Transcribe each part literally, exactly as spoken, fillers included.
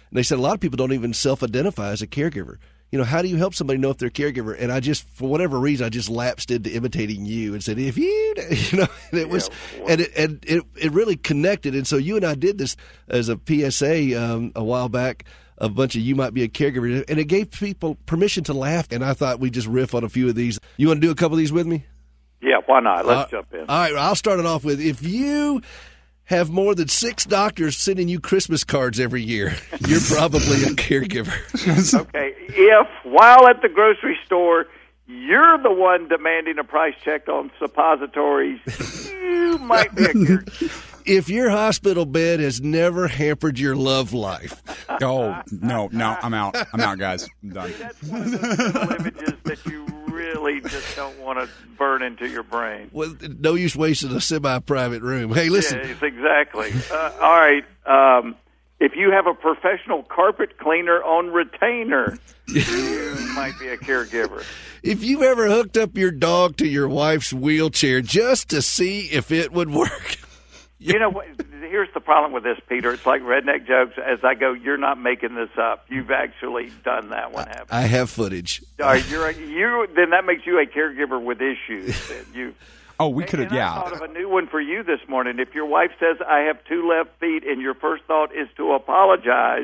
And they said a lot of people don't even self-identify as a caregiver. You know, how do you help somebody know if they're a caregiver? And I just, for whatever reason, I just lapsed into imitating you and said, if you, you know, and it was, yeah, and it, and it, it really connected. And so you and I did this as a P S A um, a while back, a bunch of you might be a caregiver, and it gave people permission to laugh. And I thought we'd just riff on a few of these. You want to do a couple of these with me? Yeah, why not? Let's uh, jump in. All right, I'll start it off with, if you have more than six doctors sending you Christmas cards every year, you're probably a caregiver. Okay, if while at the grocery store you're the one demanding a price check on suppositories, you might be a caregiver. If your hospital bed has never hampered your love life. Oh, no, no, I'm out. I'm out, guys. I'm done. See, that's one of those little images that you really just don't want to burn into your brain. Well, no use wasting a semi-private room. Hey, listen. Yes, exactly. Uh, all right. Um, if you have a professional carpet cleaner on retainer, you might be a caregiver. If you've ever hooked up your dog to your wife's wheelchair just to see if it would work. You know what? Here's the problem with this, Peter. It's like redneck jokes. As I go, you're not making this up. You've actually done that one, haven't you? I have footage. All right, you're a, you. Then that makes you a caregiver with issues. Then you. Oh, we could have. Yeah. I thought of a new one for you this morning. If your wife says, "I have two left feet," and your first thought is to apologize.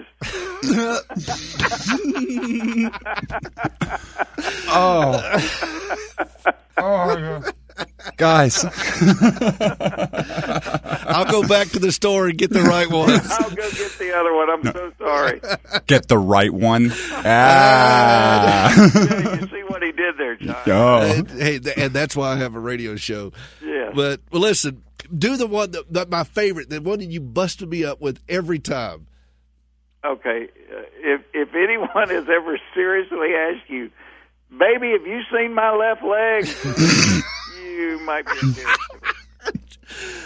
oh. Oh. Yeah. Guys. I'll go back to the store and get the right one. I'll go get the other one. I'm no. so sorry. Get the right one. Ah. Yeah, you see what he did there, John. Oh. And, hey, and that's why I have a radio show. Yeah. But, well, listen, do the one that, that my favorite, the one that you busted me up with every time. Okay. Uh, if if anyone has ever seriously asked you, baby, have you seen my left leg? You might be a caregiver.